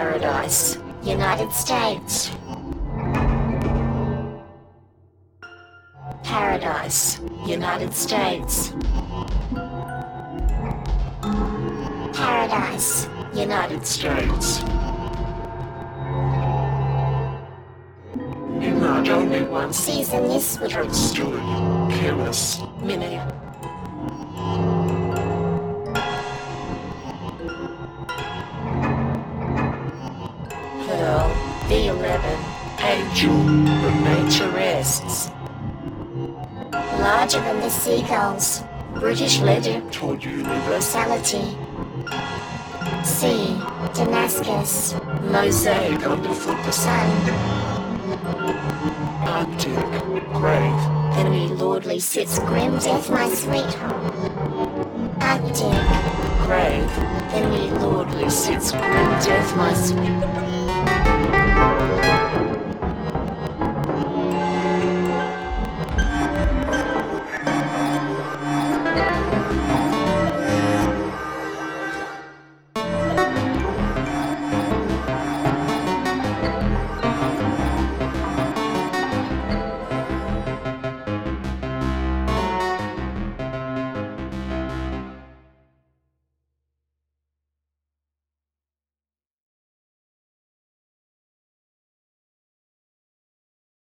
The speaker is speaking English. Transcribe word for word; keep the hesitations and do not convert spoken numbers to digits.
Paradise, United States. Paradise, United States. Paradise, United States. In not only one season this would have stood, careless, Minnie. Pearl, the eleven, angel, the nature rests. Larger than the seagulls, British legend toward universality. Sea, Damascus, mosaic underfoot the sun. Arctic, grave, Henry Lordley sits grim death my sweetheart. Arctic, grave, Henry Lordley sits grim death my sweetheart.